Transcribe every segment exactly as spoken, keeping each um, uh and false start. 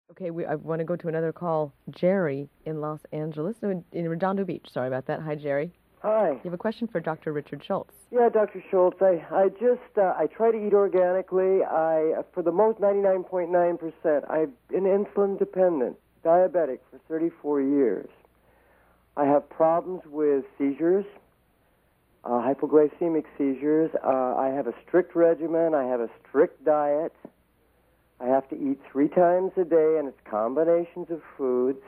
Okay, we, I want to go to another call. Jerry in Los Angeles, no, in, in Redondo Beach. Sorry about that. Hi, Jerry. Hi. You have a question for Doctor Richard Schultz. Yeah, Doctor Schultz. I, I just uh, I try to eat organically. I uh, for the most ninety-nine point nine percent. I've been insulin dependent, diabetic for thirty-four years. I have problems with seizures, uh, hypoglycemic seizures. Uh, I have a strict regimen. I have a strict diet. I have to eat three times a day, and it's combinations of foods.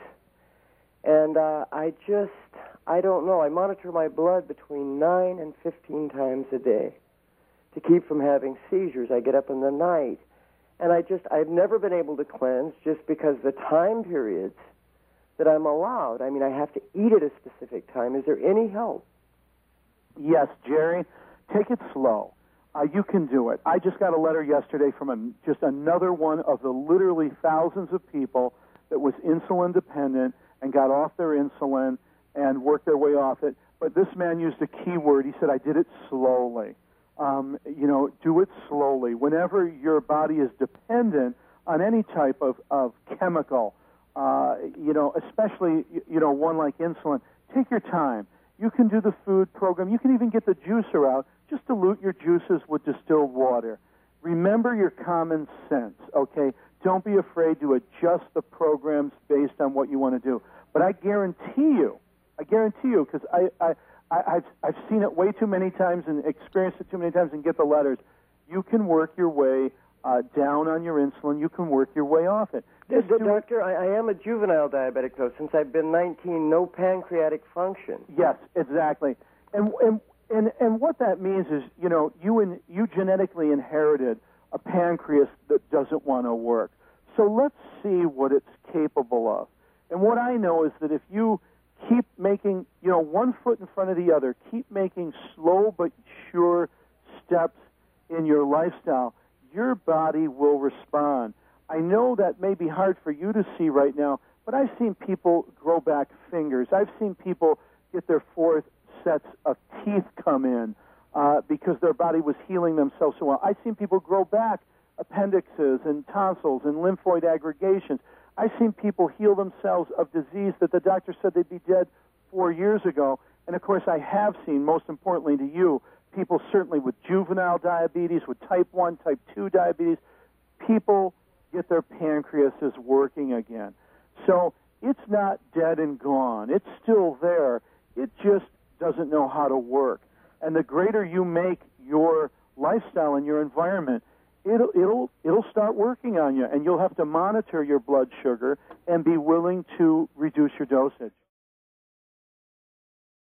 And uh, I just, I don't know. I monitor my blood between nine and fifteen times a day to keep from having seizures. I get up in the night. And I just, I've never been able to cleanse just because the time periods that I'm allowed, I mean, I have to eat at a specific time. Is there any help? Yes, Jerry, take it slow. Uh, you can do it. I just got a letter yesterday from a, just another one of the literally thousands of people that was insulin dependent and got off their insulin and worked their way off it. But this man used a key word. He said, I did it slowly. Um, you know, do it slowly. Whenever your body is dependent on any type of, of chemical, uh, you know, especially, you know, one like insulin, take your time. You can do the food program. You can even get the juicer out. Just dilute your juices with distilled water. Remember your common sense, okay? Don't be afraid to adjust the programs based on what you want to do. But I guarantee you, I guarantee you, because I, I, I, I've, I've seen it way too many times and experienced it too many times and get the letters, you can work your way uh, down on your insulin. You can work your way off it. The, the doctor, I, I am a juvenile diabetic, though. Since I've been nineteen, no pancreatic function. Yes, exactly. And, and, and, and what that means is, you know, you, in, you genetically inherited a pancreas that doesn't want to work. So let's see what it's capable of. And what I know is that if you keep making, you know, one foot in front of the other, keep making slow but sure steps in your lifestyle, your body will respond. I know that may be hard for you to see right now, but I've seen people grow back fingers. I've seen people get their fourth sets of teeth come in uh, because their body was healing themselves so well. I've seen people grow back appendixes and tonsils and lymphoid aggregations. I've seen people heal themselves of disease that the doctor said they'd be dead four years ago. And, of course, I have seen, most importantly to you, people certainly with juvenile diabetes, with type one, type two diabetes, people get their pancreases working again. So it's not dead and gone. It's still there. It just doesn't know how to work. And the greater you make your lifestyle and your environment, it'll it'll it'll start working on you, and you'll have to monitor your blood sugar and be willing to reduce your dosage.